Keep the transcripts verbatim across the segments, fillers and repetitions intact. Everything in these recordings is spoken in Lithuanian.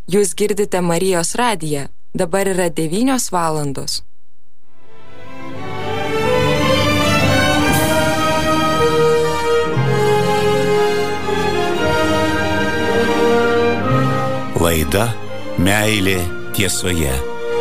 Jūs girdite Marijos radiją. Dabar yra devynios valandos. Laida Meilė tiesoje.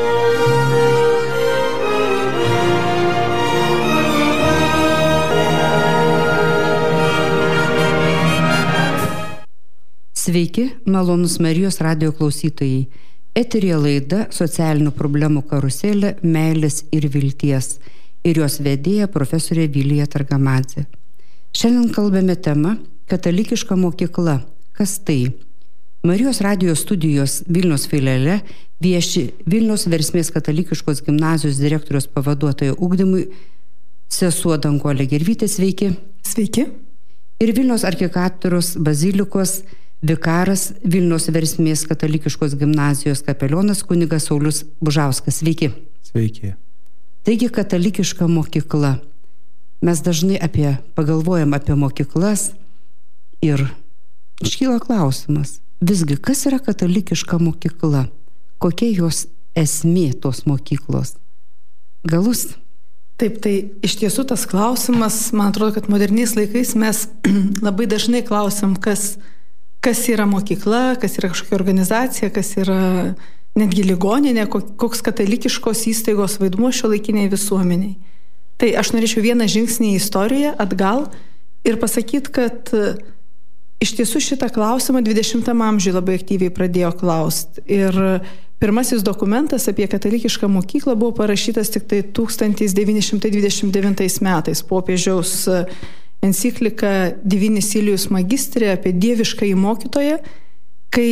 Sveiki, malonus Marijos radijo klausytojai. Eteryje laida Socialinių problemų karuselė Meilės ir vilties ir jos vedėja profesorė Vilija Targamadzė. Šiandien kalbame tema Katalikiška mokykla. Kas tai? Marijos radijo studijos Vilniaus filiale vieši Vilniaus Versmės katalikiškos gimnazijos direktoriaus pavaduotoja ugdymui sesuo Danguolė Gervytė. Sveiki. Sveiki. Ir Vilniaus arkikatedros bazilikos vikaras Vilniaus Versmės katalikiškos gimnazijos kapelionas kunigas Saulius Bužauskas. Sveiki. Sveiki. Taigi katalikiška mokykla. Mes dažnai apie, pagalvojam apie mokyklas ir iškyla klausimas. Visgi, kas yra katalikiška mokykla? Kokia jos esmė tos mokyklos? Galus? Taip, tai iš tiesų tas klausimas, man atrodo, kad moderniais laikais mes labai dažnai klausim, kas, kas yra mokykla, kas yra kažkokia organizacija, kas yra netgi ligoninė, koks katalikiškos įstaigos vaidmuo šiuolaikiniai visuomeniai. Tai aš norėčiau vieną žingsnį į istoriją atgal ir pasakyti, kad iš tiesų šitą klausimą dvidešimtam amžiuje labai aktyviai pradėjo klausti. Ir pirmasis dokumentas apie katalikišką mokyklą buvo parašytas tik tai tūkstantis devyni šimtai dvidešimt devintais metais, popiežiaus enciklika Divini Silijus Magistrė apie dieviškąjį mokytoją, kai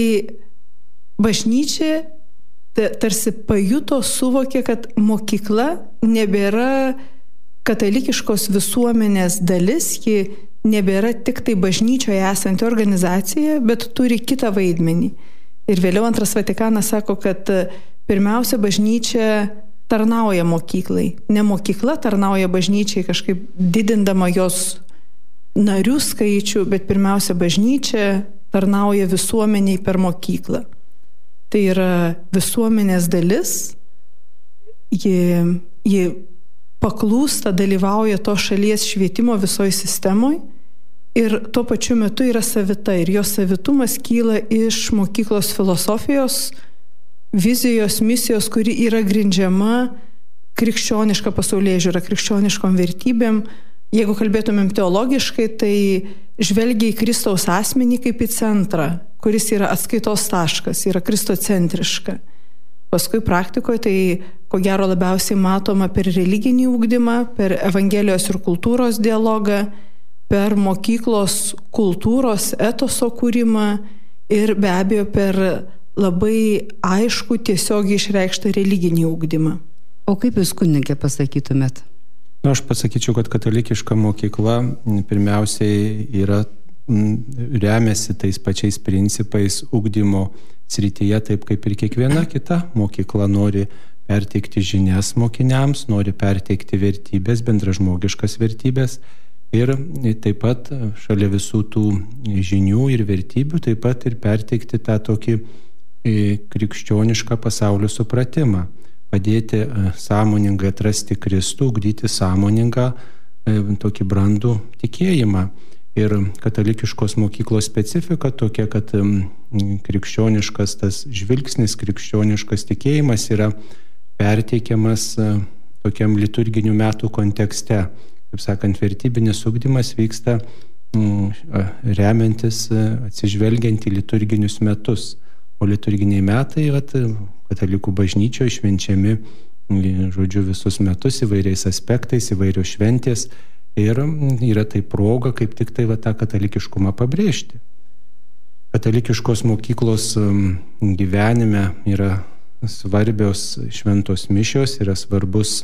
bažnyčia tarsi pajuto, suvokė, kad mokykla nebėra katalikiškos visuomenės dalis, ji nebėra tik tai bažnyčioje esanti organizacija, bet turi kitą vaidmenį. Ir vėliau Antras Vatikanas sako, kad pirmiausia bažnyčia tarnauja mokyklai. Ne mokykla tarnauja bažnyčiai kažkaip didindama jos narių skaičių, bet pirmiausia bažnyčia tarnauja visuomeniai per mokyklą. Tai yra visuomenės dalis, ji, ji paklūsta, dalyvauja to šalies švietimo visoje sistemoje ir tuo pačiu metu yra savita ir jos savitumas kyla iš mokyklos filosofijos, vizijos, misijos, kuri yra grindžiama krikščioniška pasaulėžiūra, krikščioniškom vertybėm. Jeigu kalbėtumėm teologiškai, tai žvelgia į Kristaus asmenį kaip į centrą, kuris yra atskaitos taškas, yra kristocentriška. Paskui praktikoje tai ko gero labiausiai matoma per religinį ugdymą, per evangelijos ir kultūros dialogą, per mokyklos kultūros etoso kūrimą ir be abejo per labai aišku tiesiog išreikštą religinį ugdymą. O kaip jūs, kunigė, pasakytumėt? Nu, aš pasakyčiau, kad katalikiška mokykla pirmiausiai yra, remiasi tais pačiais principais ugdymo srityje, taip kaip ir kiekviena kita mokykla nori perteikti žinias mokiniams, nori perteikti vertybės, bendražmogiškas vertybės ir taip pat šalia visų tų žinių ir vertybių taip pat ir perteikti tą tokį krikščionišką pasaulio supratimą, padėti sąmoningai atrasti Kristų, ugdyti sąmoningą tokį brandų tikėjimą. Ir katalikiškos mokyklos specifika tokia, kad krikščioniškas tas žvilgsnis, krikščioniškas tikėjimas yra perteikiamas tokiam liturginių metų kontekste. Kaip sakant, vertybinis ugdymas vyksta remiantis, atsižvelgiant į liturginius metus. O liturginiai metai, vat, katalikų bažnyčioje švenčiami, žodžiu, visus metus įvairiais aspektais, įvairios šventės. Ir yra tai proga kaip tik tai va, tą katalikiškumą pabrėžti. Katalikiškos mokyklos gyvenime yra svarbios šventos mišios, yra svarbus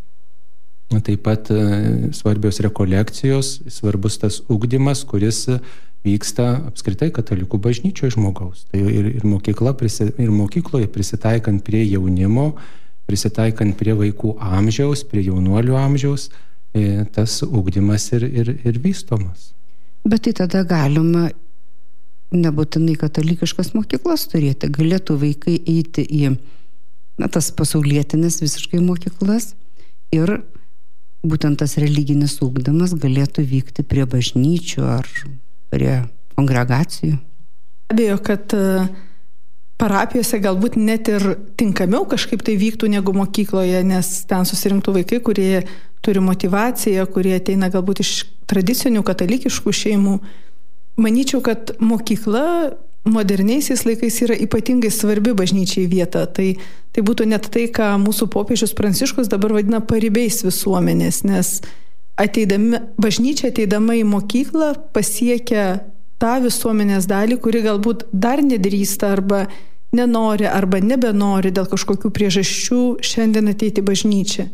taip pat svarbios rekolekcijos, svarbus tas ugdymas, kuris vyksta apskritai katalikų bažnyčioje žmogaus. Tai ir, ir, mokykla, ir mokykloje prisitaikant prie jaunimo, prisitaikant prie vaikų amžiaus, prie jaunuolių amžiaus, tas ugdymas ir, ir, ir vystomas. Bet tai tada galima nebūtinai katalikiškas mokyklas turėti. Galėtų vaikai eiti į na, tas pasaulietinės visiškai mokyklas ir būtent tas religinis ugdymas galėtų vykti prie bažnyčių ar prie kongregacijų. Abejo, kad parapijose galbūt net ir tinkamiau kažkaip tai vyktų negu mokykloje, nes ten susirinktų vaikai, kurie turi motivaciją, kurie ateina galbūt iš tradicinių katalikiškų šeimų. Manyčiau, kad mokykla moderniaisiais laikais yra ypatingai svarbi bažnyčiai vieta. Tai, tai būtų net tai, ką mūsų popiežius Pranciškus dabar vadina paribiais visuomenės, nes ateidami, bažnyčia ateidama į mokyklą pasiekia tą visuomenės dalį, kuri galbūt dar nedrįsta arba nenori arba nebenori dėl kažkokių priežasčių šiandien ateiti į bažnyčią.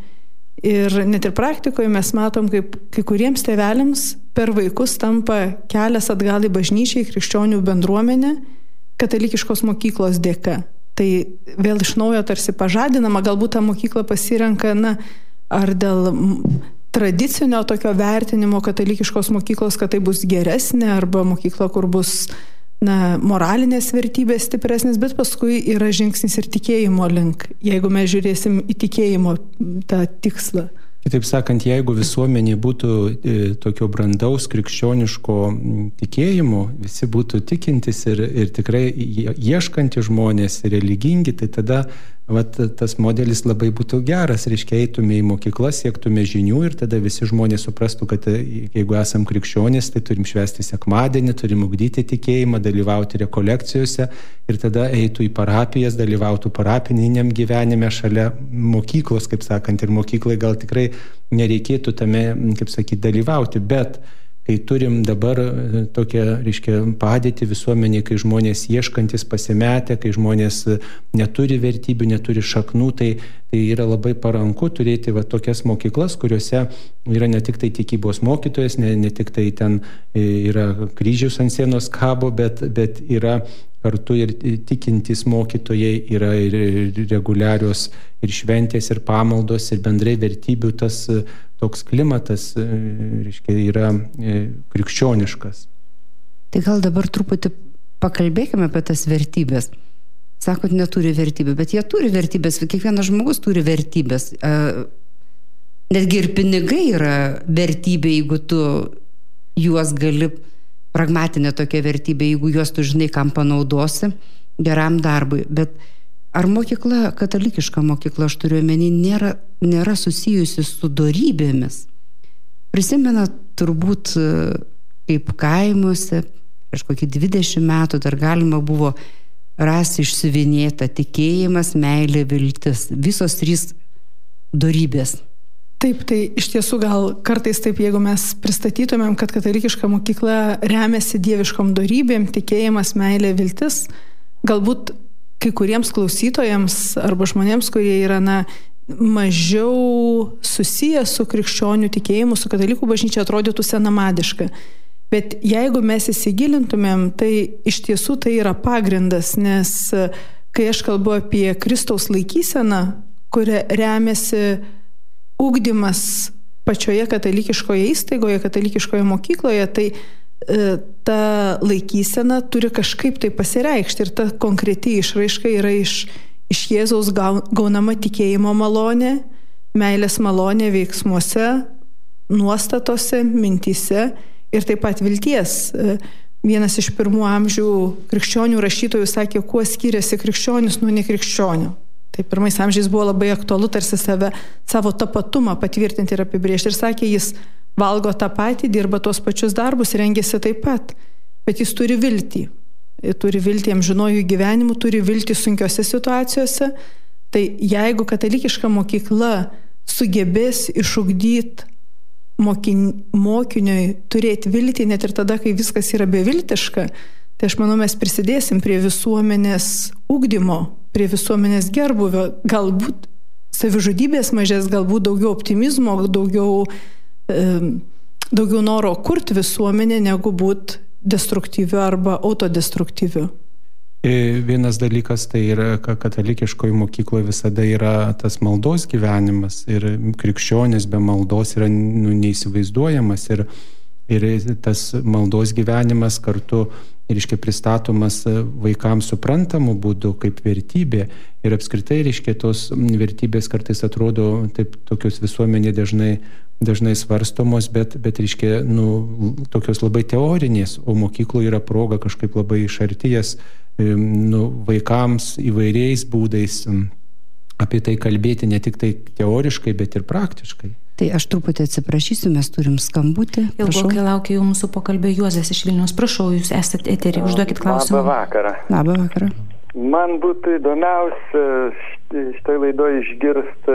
Ir net ir praktikoje mes matom, kaip kai kuriems tėveliams per vaikus tampa kelias atgal į bažnyčią, į krikščionių bendruomenę, katalikiškos mokyklos dėka. Tai vėl iš naujo tarsi pažadinama, galbūt tą mokyklą pasirenka, na, ar dėl tradicinio tokio vertinimo katalikiškos mokyklos, kad tai bus geresnė, arba mokykla, kur bus na, moralinės vertybės stipresnės, bet paskui yra žingsnis ir tikėjimo link, jeigu mes žiūrėsim į tikėjimo tą tikslą. Kitaip sakant, jeigu visuomenė būtų e, tokio brandaus krikščioniško tikėjimo, visi būtų tikintis ir, ir tikrai ieškantys žmonės, religingi, tai tada vat, tas modelis labai būtų geras. Reiškia, eitume į mokyklas, siektume žinių ir tada visi žmonės suprastų, kad jeigu esam krikščionys, tai turim švęsti sekmadienį, turim ugdyti tikėjimą, dalyvauti rekolekcijose ir tada eitų į parapijas, dalyvautų parapininiam gyvenime šalia mokyklos, kaip sakant, ir mokyklai gal tikrai nereikėtų tame, kaip sakyti, dalyvauti, bet kai turim dabar tokią, reiškia, padėtį visuomenį, kai žmonės ieškantis pasimetę, kai žmonės neturi vertybių, neturi šaknų, tai, tai yra labai paranku turėti va, tokias mokyklas, kuriuose yra ne tik tai tikybos mokytojas, ne, ne tik tai ten yra kryžius ant sienos kabo, bet, bet yra kartu ir tikintys mokytojai, yra ir reguliarios ir šventės, ir pamaldos, ir bendrai vertybių tas toks klimatas, reiškia, yra krikščioniškas. Tai gal dabar truputį pakalbėkime apie tas vertybės. Sakot, neturi vertybių, bet jie turi vertybės, kiekvienas žmogus turi vertybės. Netgi ir pinigai yra vertybė, jeigu tu juos gali, pragmatinė tokia vertybė, jeigu juos tu žinai, kam panaudosi geram darbui. Bet ar mokykla, katalikiška mokykla, aš turiu omeny, nėra, nėra susijusi su dorybėmis? Prisimena turbūt, kaip kaimuose, prieš kokį dvidešimt metų dar galima buvo rasti išsiuvinėtą tikėjimas, meilė, viltis. Visos trys dorybės. Taip, tai iš tiesų gal kartais taip, jeigu mes pristatytumėm, kad katalikiška mokykla remiasi dieviškom dorybėm, tikėjimas, meilė, viltis, galbūt kai kuriems klausytojams arba žmonėms, kurie yra na, mažiau susiję su krikščionių tikėjimu, su katalikų bažnyčia, atrodytų senamadiška. Bet jeigu mes įsigilintumėm, tai iš tiesų tai yra pagrindas, nes kai aš kalbu apie Kristaus laikyseną, kuria remiasi ugdymas pačioje katalikiškoje įstaigoje, katalikiškoje mokykloje, tai e, ta laikysena turi kažkaip tai pasireikšti ir ta konkreti išraiška yra iš, iš Jėzaus gaunama tikėjimo malonė, meilės malonė veiksmuose, nuostatose, mintyse ir taip pat vilties. E, vienas iš pirmų amžių krikščionių rašytojų sakė, kuo skiriasi krikščionis nuo nekrikščionių. Tai pirmais amžiais buvo labai aktualu tarsi save, savo tapatumą patvirtinti ir apibrėžti. Ir sakė, jis valgo tą patį, dirba tuos pačius darbus, rengiasi taip pat, bet jis turi viltį. Turi viltį amžinojų gyvenimų, turi viltį sunkiose situacijose. Tai jeigu katalikiška mokykla sugebės išugdyti mokin, mokiniui turėti viltį, net ir tada, kai viskas yra beviltiška, tai aš manau, mes prisidėsim prie visuomenės ugdymo, prie visuomenės gerbuvio, galbūt savižudybės mažės, galbūt daugiau optimizmo, daugiau, e, daugiau noro kurti visuomenę, negu būti destruktyviu arba autodestruktyviu. Vienas dalykas tai yra, kad katalikiškoje mokykloje visada yra tas maldos gyvenimas ir krikščionis be maldos yra nu, neįsivaizduojamas ir, ir tas maldos gyvenimas kartu reiškia, pristatomas vaikams suprantamų būdų kaip vertybė. Ir apskritai, reiškia, tos vertybės kartais atrodo taip tokios visuomenė dažnai, dažnai svarstomos, bet, bet reiškia, nu, tokios labai teorinės, o mokykloje yra proga kažkaip labai iš arti jas, nu, vaikams įvairiais būdais apie tai kalbėti, ne tik tai teoriškai, bet ir praktiškai. Tai aš truputį atsiprašysiu, mes turim skambutį. Ilgokai laukia jau mūsų pokalbio Juozas iš Vilniaus. Prašau, jūs esate eterį, užduokit klausimą. Labą vakarą. Labą vakarą. Man būtų įdomiausia štai laidoje išgirsti,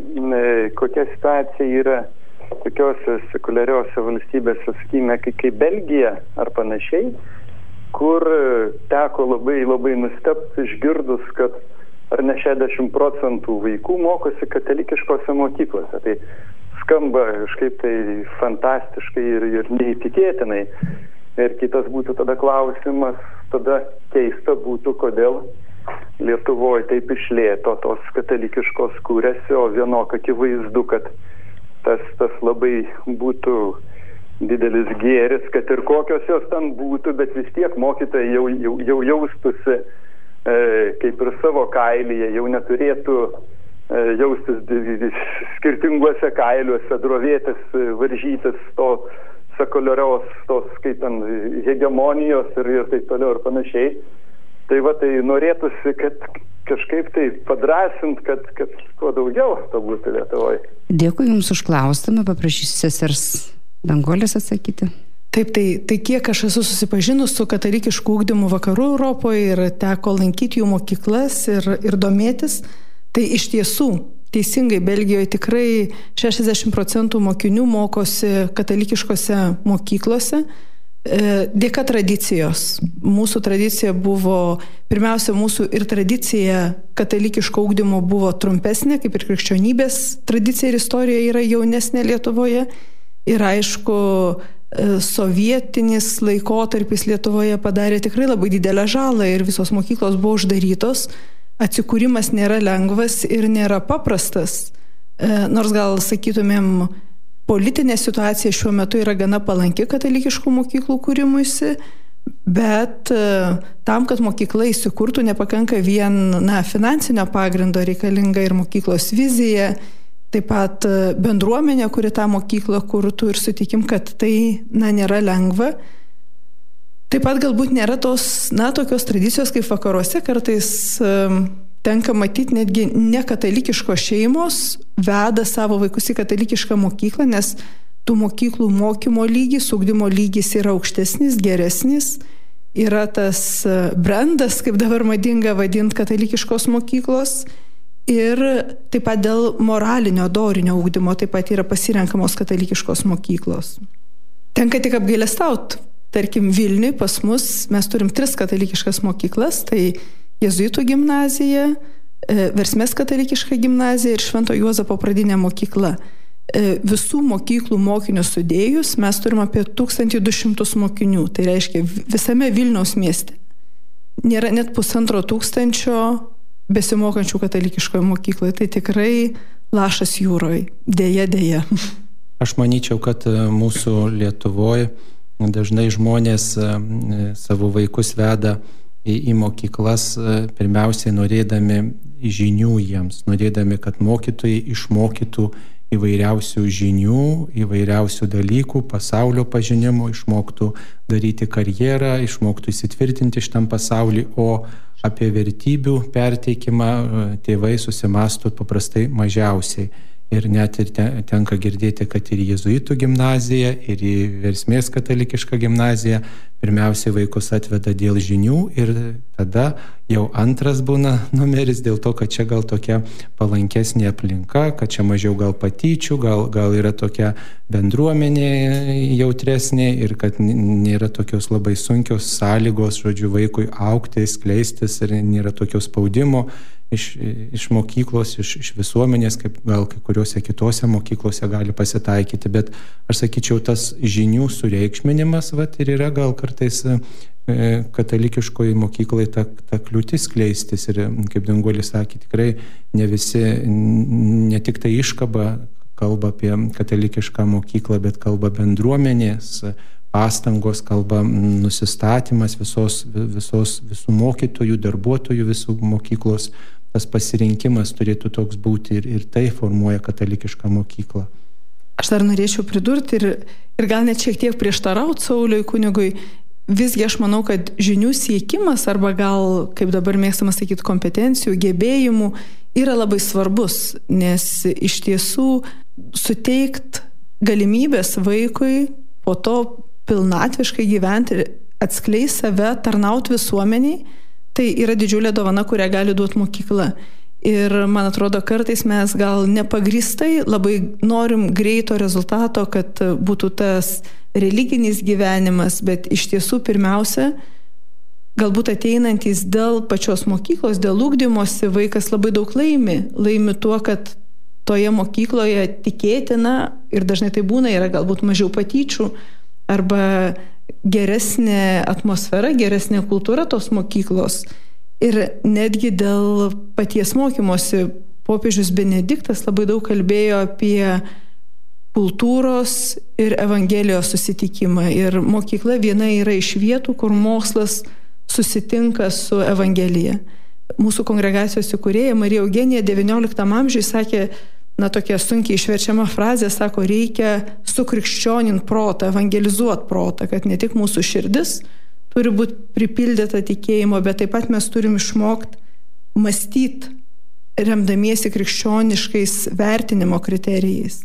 kokia situacija yra tokiose sekuliariose valstybėse, sakykime, kaip Belgija ar panašiai, kur teko labai labai nustebti išgirdus, kad ar ne šešiasdešimt procentų vaikų mokosi katalikiškose mokyklose. Tai skamba kažkaip tai fantastiškai ir, ir neįtikėtinai. Ir kitas būtų tada klausimas, tada keista būtų, kodėl Lietuvoje taip iš lėto tos katalikiškos kūrėsi, o vienok akivaizdu, kad tas, tas labai būtų didelis gėris, kad ir kokios jos ten būtų, bet vis tiek mokytojai jau, jau, jau jaustusi e, kaip ir savo kailyje, jau neturėtų e, jaustis skirtinguose kailiuose, drovėtis, varžytis to sekuliarios, tos kaip ten hegemonijos ir, ir taip toliau ir panašiai. Tai va, tai norėtųsi, kad kažkaip tai padrasint, kad, kad kuo daugiau to būtų Lietuvoje. Dėkui Jums už klausimą, paprašysiu sesers Danguolės atsakyti. Taip, tai, tai kiek aš esu susipažinus su katalikišku ugdymu vakarų Europoje ir teko lankyti jų mokyklas ir, ir domėtis, tai iš tiesų teisingai Belgijoje tikrai šešiasdešimt procentų mokinių mokosi katalikiškose mokyklose dėka tradicijos. Mūsų tradicija buvo, pirmiausia, mūsų ir tradicija katalikiško ugdymo buvo trumpesnė, kaip ir krikščionybės tradicija ir istorija yra jaunesnė Lietuvoje. Ir aišku, sovietinis laikotarpis Lietuvoje padarė tikrai labai didelę žalą ir visos mokyklos buvo uždarytos. Atsikūrimas nėra lengvas ir nėra paprastas. Nors gal sakytumėm, politinė situacija šiuo metu yra gana palanki katalikiškų mokyklų kūrimuisi, bet tam, kad mokykla įsikurtų, nepakanka vien na, finansinio pagrindo, reikalinga ir mokyklos vizija, taip pat bendruomenė, kuri tą mokyklą kurtų ir sutikim, kad tai na, nėra lengva. Taip pat galbūt nėra tos, na, tokios tradicijos kaip vakaruose, kartais um, tenka matyti netgi nekatalikiškos šeimos veda savo vaikus į katalikišką mokyklą, nes tų mokyklų mokymo lygis, ugdymo lygis yra aukštesnis, geresnis. Yra tas brandas, kaip dabar madinga vadinti, katalikiškos mokyklos. Ir taip pat dėl moralinio, dorinio ugdymo taip pat yra pasirenkamos katalikiškos mokyklos. Tenka tik apgailestaut. Tarkim, Vilniui pas mus mes turim tris katalikiškas mokyklas, tai Jėzuitų gimnazija, Versmės katalikiška gimnazija ir Švento Juozapo pradinė mokykla. Visų mokyklų mokinius sudėjus mes turim apie tūkstantį du šimtus mokinių. Tai reiškia visame Vilniaus mieste. Nėra net pusantro tūkstančio besimokančių katalikiškoje mokykloje. Tai tikrai lašas jūroje. Deja, deja. Aš manyčiau, kad mūsų Lietuvoje dažnai žmonės savo vaikus veda į, į mokyklas, pirmiausiai norėdami žinių jiems, norėdami, kad mokytojai išmokytų įvairiausių žinių, įvairiausių dalykų, pasaulio pažinimo, išmoktų daryti karjerą, išmoktų įsitvirtinti šitam pasaulį, o apie vertybių perteikimą tėvai susimąsto paprastai mažiausiai. Ir net ir tenka girdėti, kad ir Jėzuitų gimnazija, ir į Versmės katalikišką gimnaziją pirmiausiai vaikus atveda dėl žinių ir tada jau antras būna numeris dėl to, kad čia gal tokia palankesnė aplinka, kad čia mažiau gal patyčių, gal, gal yra tokia bendruomenė jautresnė ir kad nėra tokios labai sunkios sąlygos, žodžiu, vaikui augti, skleistis ir nėra tokio spaudimo iš, iš mokyklos, iš, iš visuomenės, kaip gal kai kuriuose kitose mokyklose gali pasitaikyti, bet aš sakyčiau, tas žinių sureikšminimas vat, ir yra gal kartais e, katalikiškoji mokyklai ta, ta kliūtis skleistis ir, kaip Danguolė sakė, tikrai ne visi, ne tik tai iškaba kalba apie katalikišką mokyklą, bet kalba bendruomenės pastangos, kalba nusistatymas visos, visos, visų mokytojų, darbuotojų, visų mokyklos. Tas pasirinkimas turėtų toks būti ir, ir tai formuoja katalikišką mokyklą. Aš dar norėčiau pridurti ir, ir gal net šiek tiek prieštarauti Sauliui kunigui. Visgi aš manau, kad žinių siekimas arba gal, kaip dabar mėgstama sakyti, kompetencijų, gebėjimų yra labai svarbus, nes iš tiesų suteikt galimybės vaikui po to pilnatviškai gyventi, atskleis save, tarnauti visuomeniai, tai yra didžiulė dovana, kurią gali duoti mokykla. Ir man atrodo, kartais mes gal nepagrįstai labai norim greito rezultato, kad būtų tas religinis gyvenimas, bet iš tiesų pirmiausia, galbūt ateinantys dėl pačios mokyklos, dėl ugdymosi vaikas labai daug laimi. Laimi tuo, kad toje mokykloje tikėtina, ir dažnai tai būna, yra galbūt mažiau patyčių, arba geresnė atmosfera, geresnė kultūra tos mokyklos. Ir netgi dėl paties mokymosi popiežius Benediktas labai daug kalbėjo apie kultūros ir evangelijos susitikimą. Ir mokykla viena yra iš vietų, kur mokslas susitinka su evangelija. Mūsų kongregacijos įkūrėja Marija Eugenija devynioliktam amžiui sakė, na tokia sunkiai išverčiama frazė, sako, reikia sukrikščionint protą, evangelizuot protą, kad ne tik mūsų širdis turi būti pripildyta tikėjimo, bet taip pat mes turim išmokti mąstyti, remdamiesi krikščioniškais vertinimo kriterijais.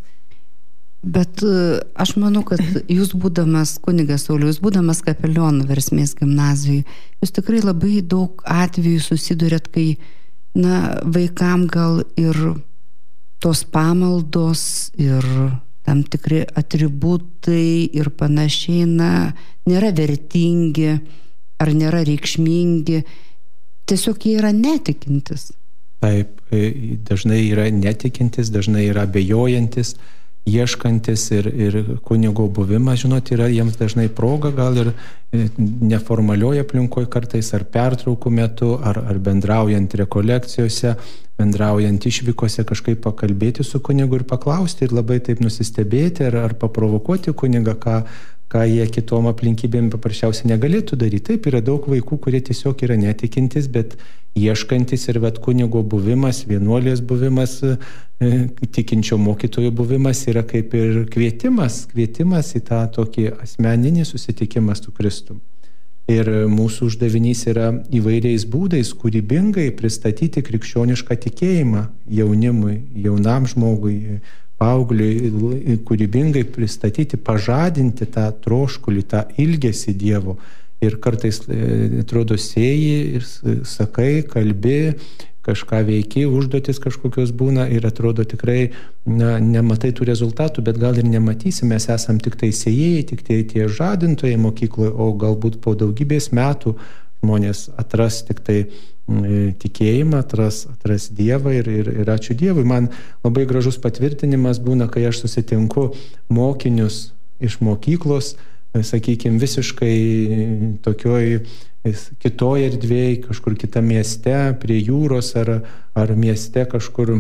Bet aš manau, kad jūs būdamas kunigas Saulius, jūs būdamas kapelionu Versmės gimnazijai, jūs tikrai labai daug atvejų susidurėt, kai na, vaikam gal ir tos pamaldos ir tam tikri atributai ir panašiai, na, nėra vertingi ar nėra reikšmingi, tiesiog jie yra netikintis. Taip, dažnai yra netikintis, dažnai yra abejojantis, ieškantis ir, ir kunigo buvimas, žinot, yra jiems dažnai proga, gal ir neformalioje aplinkoje kartais, ar pertraukų metu, ar, ar bendraujant rekolekcijose, bendraujant išvykose kažkaip pakalbėti su kunigu ir paklausti ir labai taip nusistebėti ar, ar paprovokuoti kunigą, ką, ką jie kitom aplinkybėm paprasčiausiai negalėtų daryti. Taip, yra daug vaikų, kurie tiesiog yra netikintis, bet ieškantis ir vat kunigo buvimas, vienuolės buvimas, tikinčio mokytojo buvimas yra kaip ir kvietimas, kvietimas į tą tokį asmeninį susitikimą su Kristumi. Ir mūsų uždavinys yra įvairiais būdais kūrybingai pristatyti krikščionišką tikėjimą jaunimui, jaunam žmogui, paaugliui, kūrybingai pristatyti, pažadinti tą troškulį, tą ilgesį Dievo. Ir kartais, atrodo, sėji ir sakai, kalbi, kažką veiki, užduotis kažkokios būna ir atrodo tikrai na, nematai tų rezultatų, bet gal ir nematysi, mes esam tik tai sėjėjai, tik tai tie žadintojai mokykloje, o galbūt po daugybės metų žmonės atras tik tai m, tikėjimą, atras, atras Dievą ir, ir, ir ačiū Dievui. Man labai gražus patvirtinimas būna, kai aš susitinku mokinius iš mokyklos, sakykime, visiškai tokioj kitoje erdvėje, kažkur kitame mieste, prie jūros ar, ar mieste kažkur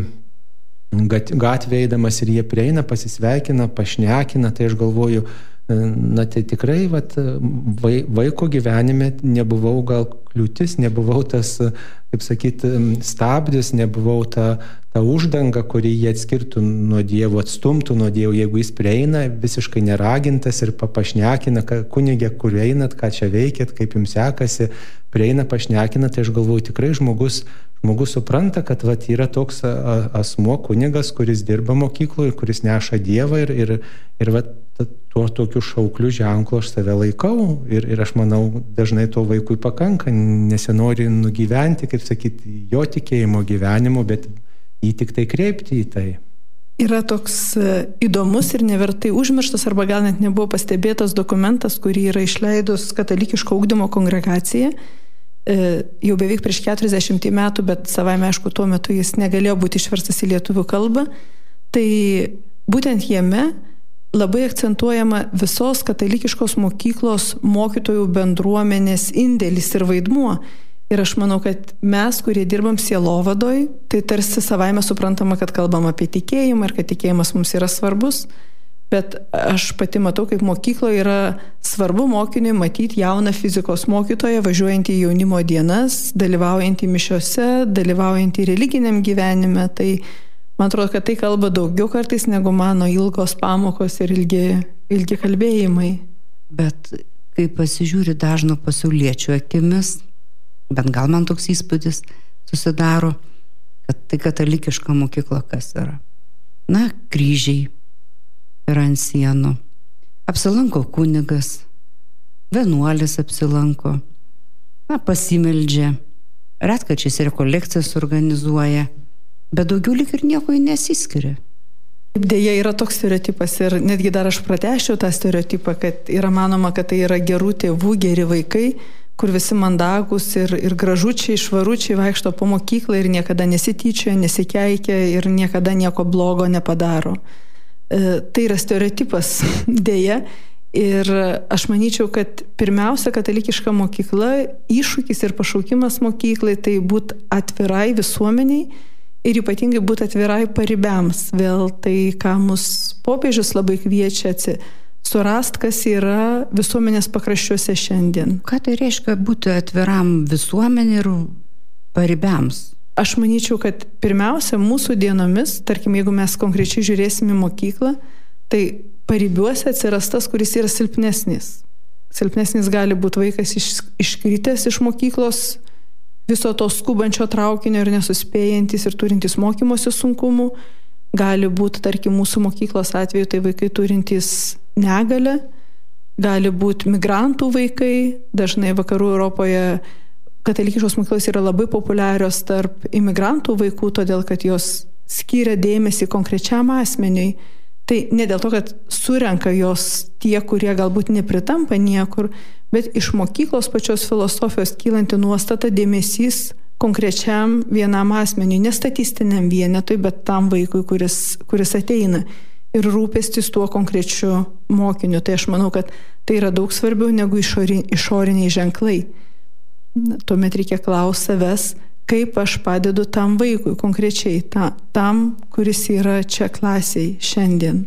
gatvėje eidamas ir jie prieina, pasisveikina, pašnekina, tai aš galvoju, na tai tikrai vat, vaiko gyvenime nebuvau gal kliūtis, nebuvau tas, kaip sakyti, stabdis, nebuvau ta, ta uždanga, kuri jį atskirtų nuo Dievo, atstumtų nuo Dievo, jeigu jis prieina visiškai neragintas ir pašnekina, kunigė, kur einat, ką čia veikėt, kaip jums sekasi, prieina, pašnekina, tai aš galvoju, tikrai žmogus, žmogus supranta, kad vat, yra toks asmuo, kunigas, kuris dirba mokykloje, kuris neša Dievą ir, ir, ir vat, tuo tokiu šaukliu ženklu aš save laikau ir, ir aš manau, dažnai to vaikui pakanka, nesinori nugyventi, kaip sakyti, jo tikėjimo gyvenimo, bet jį tik tai kreipti į tai. Yra toks įdomus ir nevertai užmirštas arba gal net nebuvo pastebėtas dokumentas, kurį yra išleidus Katalikiško ugdymo kongregacija. Jau beveik prieš keturiasdešimtį metų, bet savaime aišku, tuo metu jis negalėjo būti išverstas į lietuvių kalbą. Tai būtent jame labai akcentuojama visos katalikiškos mokyklos mokytojų bendruomenės indėlis ir vaidmuo. Ir aš manau, kad mes, kurie dirbam sielovadoj, tai tarsi savaime suprantama, kad kalbam apie tikėjimą ir kad tikėjimas mums yra svarbus. bet aš pati matau, kaip mokykloje yra svarbu mokiniui matyti jauną fizikos mokytoją, važiuojantį į jaunimo dienas, dalyvaujantį mišiose, dalyvaujantį religiniam gyvenime. Tai man atrodo, kad tai kalba daugiau kartais negu mano ilgos pamokos ir ilgi, ilgi kalbėjimai. Bet kai pasižiūri dažno pasauliečio akimis, bent gal man toks įspūdis susidaro, kad tai katalikiška mokykla kas yra. Na, kryžiai yra ant sienų. Apsilanko kunigas, vienuolis apsilanko, na, pasimeldžia, retkarčiais rekolekcijas organizuoja, bet daugiau lyg ir nieko nesiskiria. Deja, yra toks stereotipas ir netgi dar aš pratęsčiau tą stereotipą, kad yra manoma, kad tai yra gerų tėvų, geri vaikai, kur visi mandagus ir, ir gražučiai, švaručiai vaikšto po mokyklą ir niekada nesityčia, nesikeikia ir niekada nieko blogo nepadaro. E, tai yra stereotipas, deja. Ir aš manyčiau, kad pirmiausia katalikiška mokykla, iššūkis ir pašaukimas mokyklai tai būt atvirai visuomeniai ir ypatingai būti atvirai paribiams. Vėl tai, ką mus popiežius labai kviečia surast, kas yra visuomenės pakraščiuose šiandien. Ką tai reiškia būti atviram visuomenė ir paribiams? Aš manyčiau, kad pirmiausia mūsų dienomis, tarkim, jeigu mes konkrečiai žiūrėsime į mokyklą, tai paribiuose atsiras tas, kuris yra silpnesnis. Silpnesnis gali būti vaikas iš, iškritęs iš mokyklos, viso to skubančio traukinio ir nesuspėjantis ir turintis mokymosi sunkumų. Gali būti, tarkim, mūsų mokyklos atveju tai vaikai turintys negalę, gali būti migrantų vaikai, dažnai vakarų Europoje katalikiškos mokyklos yra labai populiarios tarp imigrantų vaikų, todėl kad jos skiria dėmesį konkrečiam asmeniui. Tai ne dėl to, kad surenka jos tie, kurie galbūt nepritampa niekur, bet iš mokyklos pačios filosofijos kylanti nuostata dėmesys konkrečiam vienam asmeniui, ne statistiniam vienetui, bet tam vaikui, kuris, kuris ateina ir rūpestis tuo konkrečiu mokiniu. Tai aš manau, kad tai yra daug svarbiau negu išoriniai ženklai. Tuomet reikia klausti savęs, kaip aš padedu tam vaikui konkrečiai, ta, tam, kuris yra čia klasiai šiandien.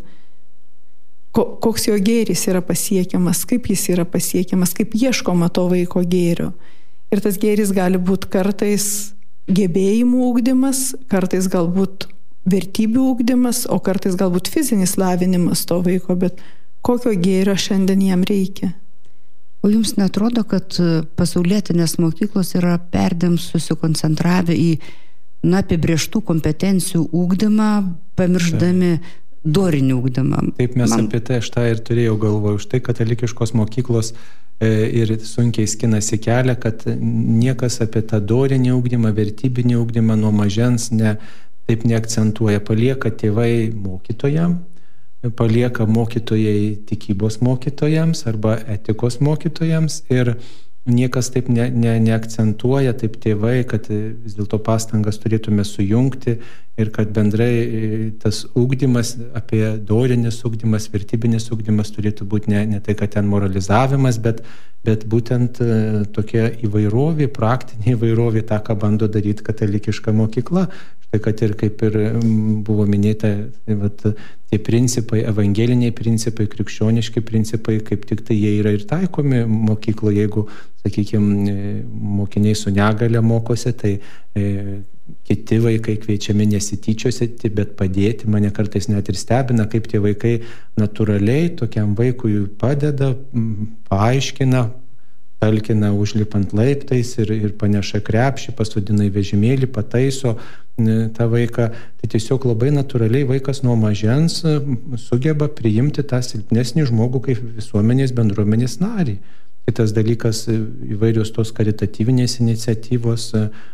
Ko, koks jo gėris yra pasiekiamas, kaip jis yra pasiekiamas, kaip ieškoma to vaiko gėrio. Ir tas gėris gali būti kartais gebėjimų ugdymas, kartais galbūt vertybių ugdymas, o kartais galbūt fizinis lavinimas to vaiko, bet kokio gėrio šiandien jam reikia. O jums netrodo, kad pasaulietinės mokyklos yra perdėm susikoncentravę į na, apibrėžtų kompetencijų ugdymą, pamiršdami dorinį ugdymą? Taip, mes Man... apie tai aš tą ir turėjau galvoje. Už tai katalikiškos mokyklos e, ir sunkiai skinasi kelią, kad niekas apie tą dorinį ugdymą, vertybinį ugdymą nuo mažens ne, taip neakcentuoja. Palieka tėvai mokytojam, palieka mokytojai tikybos mokytojams arba etikos mokytojams ir niekas taip ne, ne, neakcentuoja, taip tėvai, kad vis dėlto pastangas turėtume sujungti ir kad bendrai tas ugdymas, apie dorinis ugdymas, vertybinis ugdymas turėtų būti ne, ne tai, kad ten moralizavimas, bet, bet būtent tokia įvairovė, praktinė įvairovė, tą, ką bando daryti katalikiška mokykla. Tai kad ir kaip ir buvo minėta, vat, tie principai, evangeliniai principai, krikščioniški principai, kaip tik tai jie yra ir taikomi mokykloje. Jeigu, sakykime, mokiniai su negale mokosi, tai e, kiti vaikai kviečiami nesityčiositi, bet padėti. Mane kartais net ir stebina, kaip tie vaikai natūraliai tokiam vaikui padeda, paaiškina, talkina užlipant laiptais ir, ir paneša krepšį, pasodina į vežimėlį, pataiso tą vaiką. Tai tiesiog labai natūraliai vaikas nuo mažens sugeba priimti tą silpnesnį žmogų kaip visuomenės bendruomenės narį. Kitas dalykas, įvairios tos karitatyvinės iniciatyvos,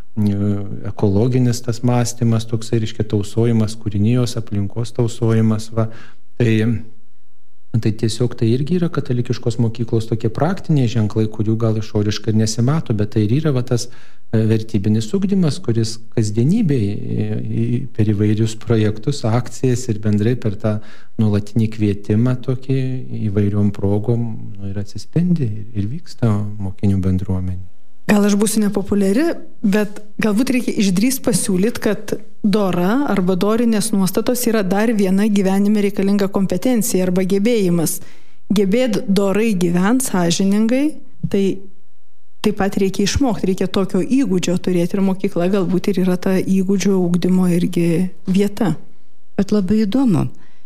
ekologinis tas mąstymas, toksai, reiškia, tausojimas, kūrinijos aplinkos tausojimas. Va. Tai Tai tiesiog tai irgi yra katalikiškos mokyklos tokie praktiniai ženklai, kurių gal išoriškai ir nesimato, bet tai ir yra va, tas vertybinis ugdymas, kuris kasdienybėje per įvairius projektus, akcijas ir bendrai per tą nuolatinį kvietimą tokį įvairiom progom nu, ir atsispindi ir vyksta mokinių bendruomenė. Gal aš būsiu nepopuliari, bet galbūt reikia išdrįst pasiūlyti, kad dora arba dorinės nuostatos yra dar viena gyvenime reikalinga kompetencija arba gebėjimas. Gebėt dorai gyvent sąžiningai, tai taip pat reikia išmokti, reikia tokio įgūdžio turėti ir mokykla galbūt ir yra ta įgūdžio ugdymo irgi vieta. Bet labai įdomu.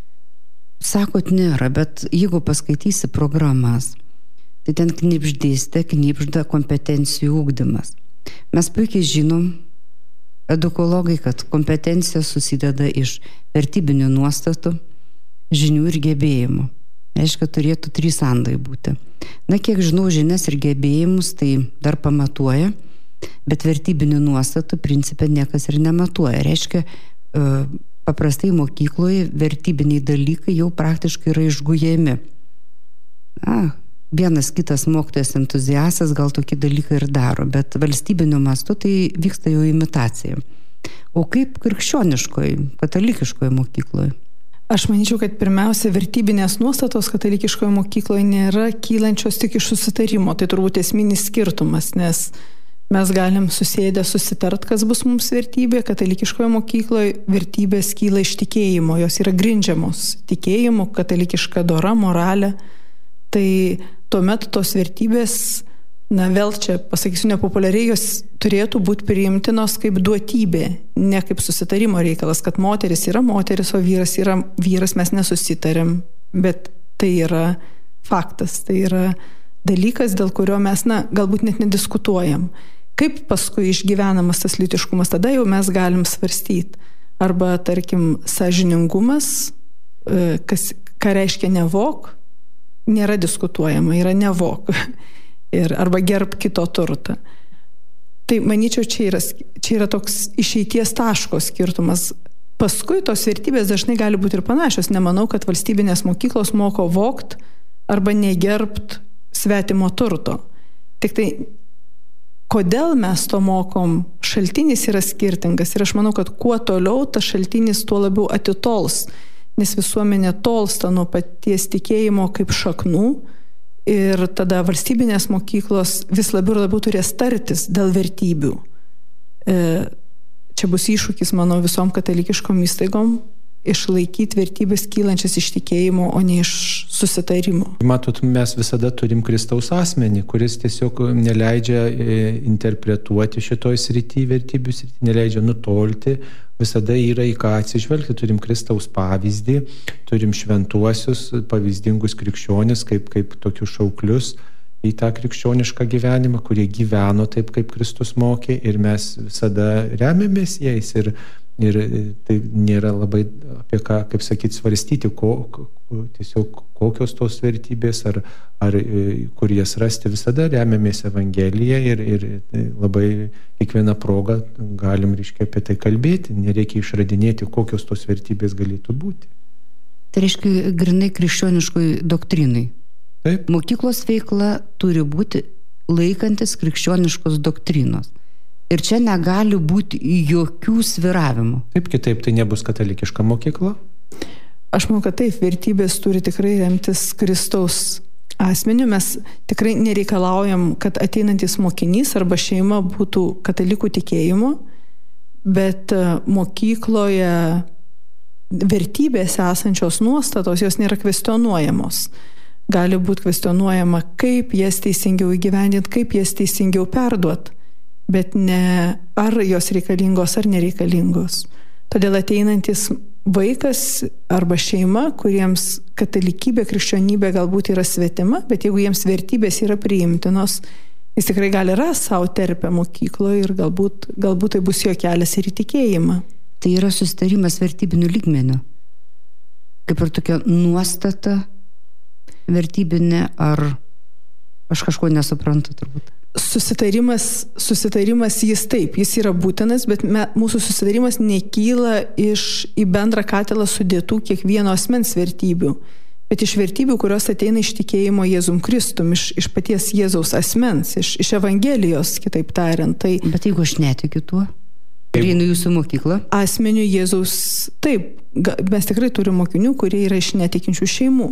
Sakot, nėra, bet jeigu paskaitysi programas, tai ten knipždėste, knipžda kompetencijų ugdymas. Mes puikiai žinom, edukologai, kad kompetencija susideda iš vertybinių nuostatų, žinių ir gebėjimų. Reiškia, turėtų trys sandai būti. Na, kiek žinau, žinias ir gebėjimus tai dar pamatuoja, bet vertybinių nuostatų principė niekas ir nematuoja. Reiškia, paprastai mokykloje vertybiniai dalykai jau praktiškai yra išgujami. Na, vienas kitas mokytojas entuziastas gal tokį dalyką ir daro, bet valstybiniu mastu tai vyksta jau imitacija. O kaip krikščioniškoje, katalikiškoje mokykloje? Aš manyčiau, kad pirmiausia, vertybinės nuostatos katalikiškoje mokykloje nėra kylančios tik iš susitarimo. Tai turbūt esminis skirtumas, nes mes galim susėdę susitart, kas bus mums vertybė. Katalikiškoje mokykloje vertybės kyla iš tikėjimo, jos yra grindžiamos tikėjimu, katalikiška dora, moralė. Tai tuomet tos vertybės, na vėl čia pasakysiu nepopuliariai, jos turėtų būti priimtinos kaip duotybė, ne kaip susitarimo reikalas, kad moteris yra moteris, o vyras yra vyras, mes nesusitarėm, bet tai yra faktas, tai yra dalykas, dėl kurio mes, na, galbūt net nediskutuojam. Kaip paskui išgyvenamas tas lytiškumas, tada jau mes galim svarstyti. Arba, tarkim, sąžiningumas, kas, ką reiškia nevok, nėra diskutuojama, yra nevok. Ir, arba gerb kito turtą. Tai manyčiau, čia yra, čia yra toks išeities taško skirtumas. Paskui tos vertybės dažnai gali būti ir panašios. Nemanau, kad valstybinės mokyklos moko vogt arba negerbt svetimo turto. Tik tai, kodėl mes to mokom, šaltinis yra skirtingas. Ir aš manau, kad kuo toliau tas šaltinis, tuo labiau atitols. Nes visuomenė tolsta nuo paties tikėjimo kaip šaknų. Ir tada valstybinės mokyklos vis labiau ir labiau turės tartis dėl vertybių. E, čia bus iššūkis, manau, visom katalikiškom įstaigom išlaikyti vertybės kylančias iš tikėjimo, o ne iš susitarimo. Matot, mes visada turim Kristaus asmenį, kuris tiesiog neleidžia interpretuoti šitoj srity vertybių, neleidžia nutolti. Visada yra į ką atsižvelgti, turim Kristaus pavyzdį, turim šventuosius, pavyzdingus krikščionis, kaip, kaip tokius šauklius į tą krikščionišką gyvenimą, kurie gyveno taip, kaip Kristus mokė, ir mes visada remiamės jais, ir, ir tai nėra labai apie ką, kaip sakyti, svarstyti, ko, tiesiog kokios tos vertybės, ar, ar kur jas rasti, visada remiamės Evangeliją, ir, ir labai kiekvieną progą galim, reiškia, apie tai kalbėti, nereikia išradinėti, kokios tos vertybės galėtų būti. Tai reiškia, grinai krikščioniškoj doktrinai. Taip. Mokyklos veikla turi būti laikantis krikščioniškos doktrinos. Ir čia negali būti jokių svyravimų. Taip, kitaip tai nebus katalikiška mokykla? Aš manau, kad taip, vertybės turi tikrai remtis Kristaus asmeniu. Mes tikrai nereikalaujam, kad ateinantis mokinys arba šeima būtų katalikų tikėjimo, bet mokykloje vertybės esančios nuostatos, jos nėra kvestionuojamos. Gali būti kvestionuojama, kaip jas teisingiau įgyvendinti, kaip jas teisingiau perduoti, bet ne ar jos reikalingos ar nereikalingos. Todėl ateinantis vaikas arba šeima, kuriems katalikybė, krikščionybė galbūt yra svetima, bet jeigu jiems vertybės yra priimtinos, jis tikrai gali rasti savo terpę mokykloje ir galbūt, galbūt tai bus jo kelias ir į tikėjimą. Tai yra susitarimas vertybinių lygmenių. Kaip ir tokia nuostata vertybinė, ar aš kažko nesuprantu turbūt. Susitarimas, susitarimas jis taip, jis yra būtinas, bet me, mūsų susitarimas nekyla iš į bendrą katilą sudėtų kiekvieno asmens vertybių, bet iš vertybių, kurios ateina iš tikėjimo Jėzum Kristum, iš, iš paties Jėzaus asmens, iš, iš Evangelijos, kitaip tariant. Tai, bet jeigu aš netikiu tuo, ir einu jūsų mokyklą? Asmeniu Jėzaus, taip, mes tikrai turime mokinių, kurie yra iš netikinčių šeimų.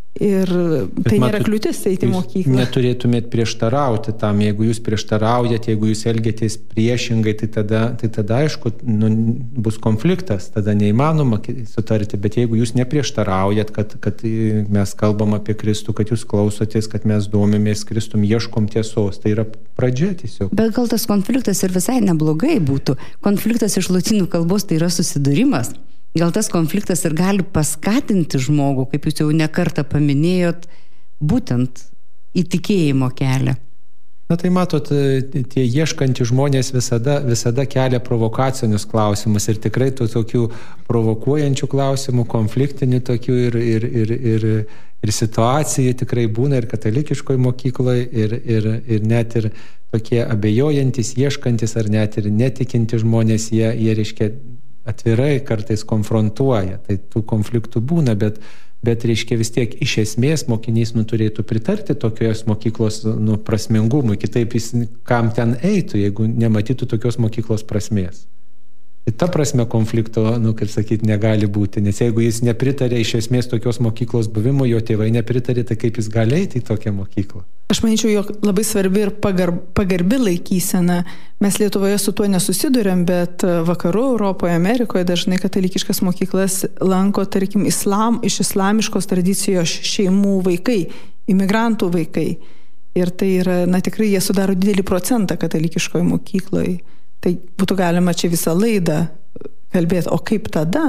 Ir bet tai nėra kliūtis eiti į mokyklą. Neturėtumėt prieštarauti tam, jeigu jūs prieštaraujat, jeigu jūs elgiatės priešingai, tai tada, tai tada aišku, nu, bus konfliktas, tada neįmanoma sutarti, bet jeigu jūs neprieštaraujat, kad, kad mes kalbam apie Kristų, kad jūs klausotės, kad mes domimės Kristum, ieškom tiesos, tai yra pradžia tiesiog. Bet gal tas konfliktas ir visai neblogai būtų. Konfliktas iš lotynų kalbos tai yra susidūrimas. Gal tas konfliktas ir gali paskatinti žmogų, kaip jūs jau nekartą paminėjot, būtent į tikėjimo kelią. Na tai matot, tie ieškantys žmonės visada, visada kelia provokacinius klausimus ir tikrai tų tokių provokuojančių klausimų, konfliktinių tokių ir, ir, ir, ir, ir situacijų tikrai būna ir katalikiškoje mokykloje ir, ir, ir net ir tokie abejojantis, ieškantis ar net ir netikinti žmonės, jie, jie reiškia atvirai kartais konfrontuoja, tai tų konfliktų būna, bet, bet reiškia vis tiek iš esmės mokinys nu, turėtų pritarti tokios mokyklos nu, prasmingumui, kitaip jis kam ten eitų, jeigu nematytų tokios mokyklos prasmės. Tai ta prasme konflikto, nu, kaip sakyti, negali būti, nes jeigu jis nepritarė iš esmės tokios mokyklos buvimo, jo tėvai nepritarė, tai kaip jis gali eiti į tokią mokyklą? Aš manyčiau, jog labai svarbi ir pagarb, pagarbi laikysena. Mes Lietuvoje su tuo nesusidurėm, bet vakarų Europoje, Amerikoje dažnai katalikiškas mokyklas lanko, tarkim, islam, iš islamiškos tradicijos šeimų vaikai, imigrantų vaikai. Ir tai yra, na tikrai, jie sudaro didelį procentą katalikiškoje mokykloje. Tai būtų galima čia visą laidą kalbėti, o kaip tada?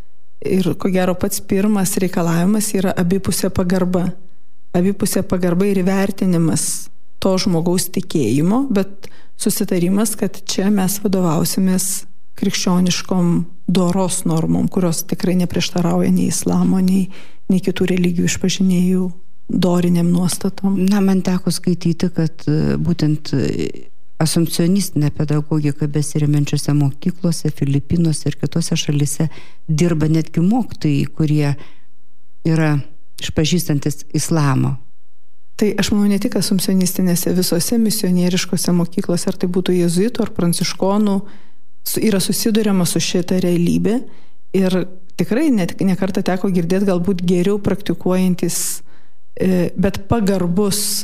Ir ko gero pats pirmas reikalavimas yra abipusė pagarba. Abipusė pagarba ir įvertinimas to žmogaus tikėjimo, bet susitarimas, kad čia mes vadovausimės krikščioniškom doros normom, kurios tikrai neprieštarauja nei islamo, nei, nei kitų religijų išpažinėjų doriniam nuostatom. Na, man teko skaityti, kad būtent asumpcionistinė pedagogika besirimenčiose mokyklose, Filipinuose ir kitose šalise dirba netgi mokytojai, kurie yra išpažįstantis islamo. Tai aš manau ne tik asumpcionistinėse, visose misionieriškose mokyklose, ar tai būtų jėzuitų ar pranciškonų, yra susiduriama su šita realybė ir tikrai net nekartą teko girdėti galbūt geriau praktikuojantis, bet pagarbus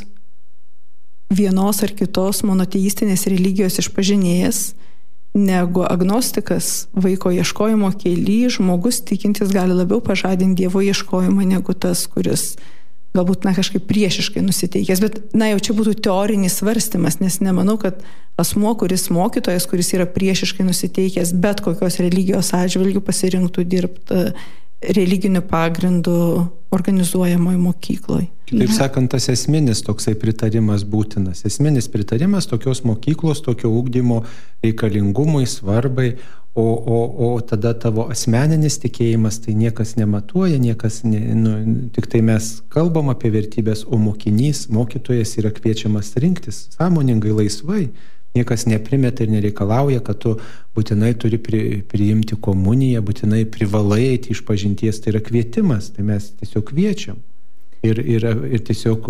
vienos ar kitos monoteistinės religijos išpažinėjas, negu agnostikas vaiko ieškojimo kely, žmogus tikintis gali labiau pažadinti Dievo ieškojimą negu tas, kuris galbūt na, kažkaip priešiškai nusiteikęs. Bet na, jau čia būtų teorinis svarstymas, nes nemanau, kad asmuo, kuris mokytojas, kuris yra priešiškai nusiteikęs bet kokios religijos atžvilgių, pasirinktų dirbti religiniu pagrindu organizuojamoje mokykloje. Kitaip sakant, tas esminis toksai pritarimas būtinas. Esminis pritarimas tokios mokyklos, tokio ugdymo reikalingumui, svarbai, o, o, o tada tavo asmeninis tikėjimas, tai niekas nematuoja, niekas, ne, nu, tik tai mes kalbam apie vertybės, o mokinys, mokytojas yra kviečiamas rinktis sąmoningai, laisvai. Niekas neprimeta ir nereikalauja, kad tu būtinai turi pri, priimti komuniją, būtinai privalai eiti iš pažinties, tai yra kvietimas, tai mes tiesiog kviečiam. Ir, ir, ir tiesiog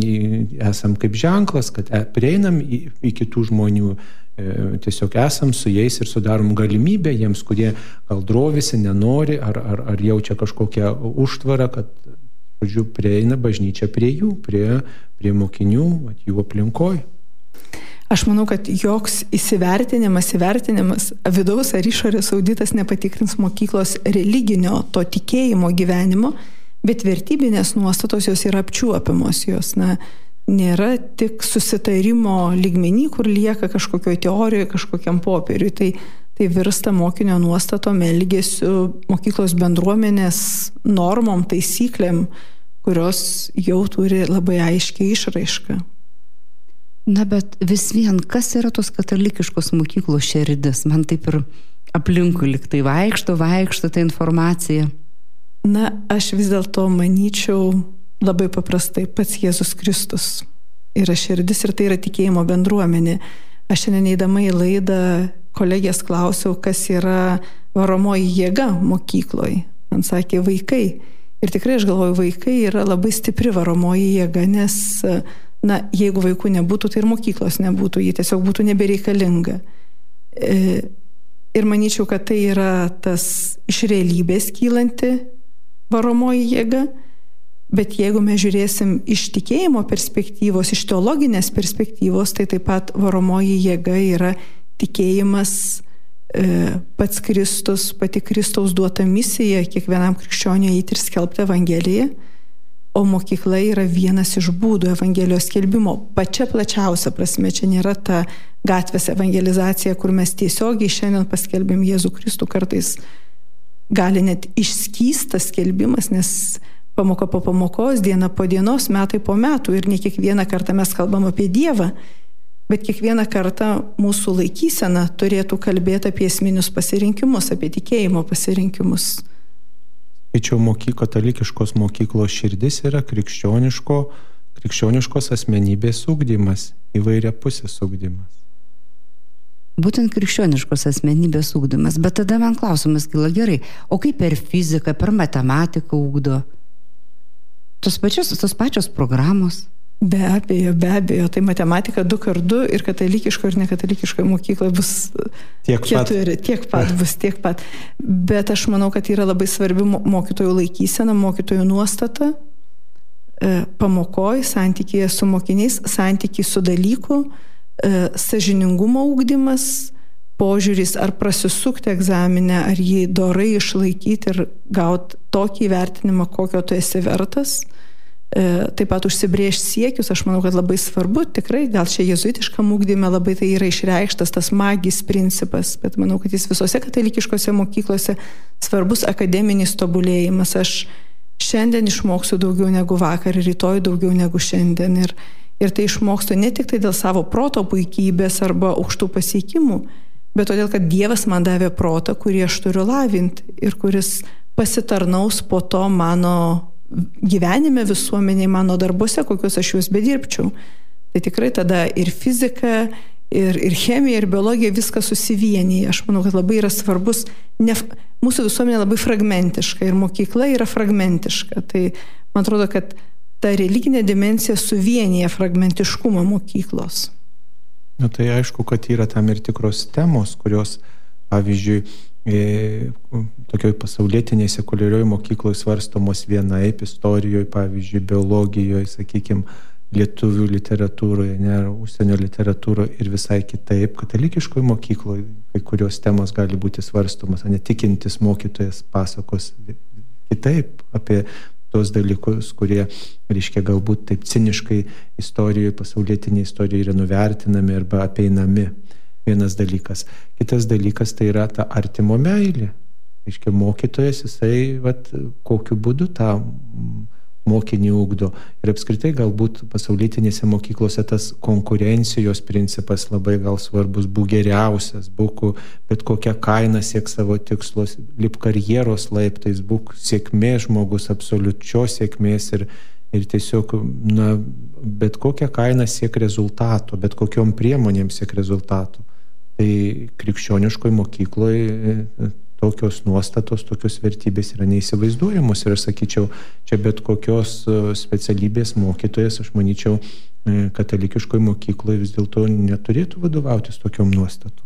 esam kaip ženklas, kad prieinam į, į kitų žmonių, tiesiog esam su jais ir sudarom galimybę jiems, kurie gal drovisi, nenori, ar, ar, ar jaučia kažkokią užtvarą, kad, žodžiu, prieina bažnyčia prie jų, prie, prie mokinių, jų aplinkoj. Aš manau, kad joks įsivertinimas, įvertinimas, vidaus ar išorės auditas nepatikrins mokyklos religinio, to tikėjimo gyvenimo, bet vertybinės nuostatos jos yra apčiuopiamos, jos na, nėra tik susitarimo lygmenį, kur lieka kažkokioje teorijoje, kažkokiam popieriui. Tai, tai virsta mokinio nuostatom, elgesiu, mokyklos bendruomenės normom, taisyklėm, kurios jau turi labai aiškiai išraišką. Na, bet vis vien, kas yra tos katalikiškos mokyklos širdis? Man taip ir aplinkui liktai vaikšto, vaikšto ta informacija. Na, aš vis dėlto manyčiau labai paprastai, pats Jėzus Kristus yra širdis ir tai yra tikėjimo bendruomenė. Aš šiandien eidama į laidą kolegės klausiau, kas yra varomoji jėga mokykloje. Man sakė vaikai. Ir tikrai aš galvoju, vaikai yra labai stipri varomoji jėga, nes na, jeigu vaikų nebūtų, tai ir mokyklos nebūtų, ji tiesiog būtų nebereikalinga. Ir manyčiau, kad tai yra tas iš realybės kylanti varomoji jėga. Bet jeigu mes žiūrėsim iš tikėjimo perspektyvos, iš teologinės perspektyvos, tai taip pat varomoji jėga yra tikėjimas, e, pats Kristus, pati Kristaus duota misija kiekvienam krikščioniui eiti ir skelbti Evangeliją, o mokykla yra vienas iš būdų Evangelijos skelbimo. Pačia plačiausia prasme, čia nėra ta gatvės evangelizacija, kur mes tiesiogiai šiandien paskelbėm Jėzų Kristų, kartais gali net išskystas skelbimas, nes pamoka po pamokos, diena po dienos, metai po metų ir ne kiekvieną kartą mes kalbam apie Dievą, bet kiekvieną kartą mūsų laikysena turėtų kalbėti apie esminius pasirinkimus, apie tikėjimo pasirinkimus. Tačiau moky, katalikiškos mokyklos širdis yra krikščioniško, krikščioniškos asmenybės ugdymas, įvairiapusis ugdymas. Būtent krikščioniškos asmenybės ugdymas, bet tada man klausimas kyla gerai, o kaip per fiziką, per matematiką ugdo? Tos pačios, tos pačios programos? Be abejo, be abejo, tai matematika du kart du ir katalikiško ir nekatalikiško mokykloje bus tiek keturi, pat. tiek pat bus, tiek pat. Bet aš manau, kad yra labai svarbi mokytojų laikysena, mokytojų nuostata, pamokoj, santykėje su mokiniais, santykiai su dalyku, sąžiningumo ugdymas, požiūris ar prasisukti egzaminę, ar jį dorai išlaikyti ir gauti tokį įvertinimą, kokio tu esi vertas. Taip pat užsibrėžti siekius, aš manau, kad labai svarbu, tikrai, gal čia jėzuitiškam ugdyme labai tai yra išreikštas tas magis principas, bet manau, kad jis visose katalikiškose mokyklose svarbus akademinis tobulėjimas. Aš šiandien išmoksiu daugiau negu vakar ir rytoj daugiau negu šiandien. Ir, ir tai išmokstu ne tik tai dėl savo proto puikybės arba aukštų pasiekimų, bet todėl, kad Dievas man davė protą, kurį aš turiu lavinti ir kuris pasitarnaus po to mano gyvenime, visuomeniai, mano darbuose, kokius aš juos bedirbčiau. Tai tikrai tada ir fizika, ir, ir chemija, ir biologija viskas susivienyje. Aš manau, kad labai yra svarbus, ne, mūsų visuomenė labai fragmentiška ir mokykla yra fragmentiška. Tai man atrodo, kad ta religinė dimensija suvienyje fragmentiškumą mokyklos. Na tai aišku, kad yra tam ir tikros temos, kurios, pavyzdžiui, E, tokioj pasaulietinėje sekuliarioje mokykloje svarstomos vienaip, istorijoje, pavyzdžiui, biologijoje, sakykime, lietuvių literatūroje, ne, užsienio literatūroje ir visai kitaip. Katalikiškoje mokykloje kai kurios temos gali būti svarstomas, netikintis mokytojas pasakos kitaip apie tos dalykus, kurie, reiškia, galbūt taip ciniškai istorijoje, pasaulietinėje istorijoje yra nuvertinami arba apeinami. Vienas dalykas. Kitas dalykas tai yra ta artimo meilė. Reiškia, mokytojas, jisai, vat, kokiu būdu tą mokinį ugdo. Ir apskritai galbūt pasaulietinėse mokyklose tas konkurencijos principas labai gal svarbus, būk geriausias, būk bet kokią kainą siek savo tikslos, lip karjeros laiptais, būk sėkmės žmogus, absoliučios sėkmės ir, ir tiesiog, na, bet kokią kainą siek rezultato, bet kokiom priemonėm siek rezultato. Tai krikščioniškoje mokykloje tokios nuostatos, tokios vertybės yra neįsivaizduojamos. Ir aš sakyčiau, čia bet kokios specialybės mokytojas, aš manyčiau, katalikiškoje mokykloje vis dėlto neturėtų vadovautis tokiom nuostatom.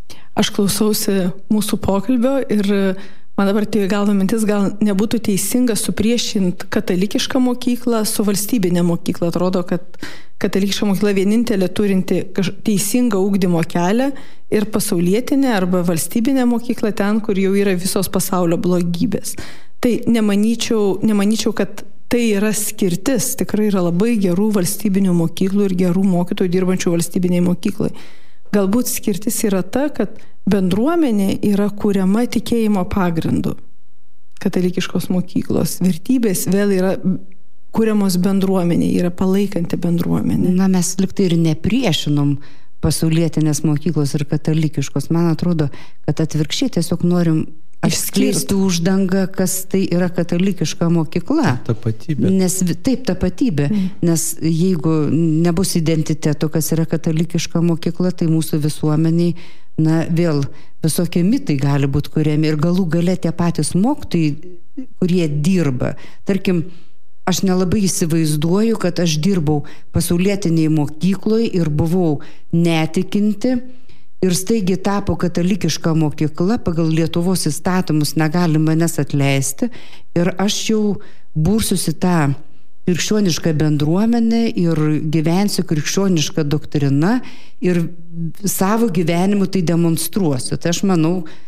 Aš klausausi mūsų pokalbio ir man dabar atėjo galva mintis, gal nebūtų teisinga supriešinti katalikišką mokyklą su valstybinė mokykla. Atrodo, kad katalikiška mokykla vienintelė turinti teisingą ugdymo kelią ir pasaulietinė arba valstybinė mokykla ten, kur jau yra visos pasaulio blogybės. Tai nemanyčiau, nemanyčiau, kad tai yra skirtis. Tikrai yra labai gerų valstybinių mokyklų ir gerų mokytojų dirbančių valstybiniai mokyklai. Galbūt skirtis yra ta, kad bendruomenė yra kuriama tikėjimo pagrindu. Katalikiškos mokyklos vertybės vėl yra kuriamos bendruomenė, yra palaikanti bendruomenė. Na, mes liktai ir nepriešinom pasaulietinės mokyklos ir katalikiškos. Man atrodo, kad atvirkščiai tiesiog norim atskleisti uždangą, kas tai yra katalikiška mokykla. Tapatybė. Nes, taip, tapatybė. Mm. Nes jeigu nebus identiteto, kas yra katalikiška mokykla, tai mūsų visuomeniai, na, vėl visokie mitai gali būti kuriami ir galų gale tie patys mokytojai, kurie dirba. Tarkim, aš nelabai įsivaizduoju, kad aš dirbau pasaulietiniai mokykloje ir buvau netikinti ir staigiai tapo katalikiška mokykla, pagal Lietuvos įstatymus negali manęs atleisti ir aš jau bursiusi tą krikščionišką bendruomenę ir gyvensiu krikščionišką doktriną ir savo gyvenimu tai demonstruosiu. Tai aš manau,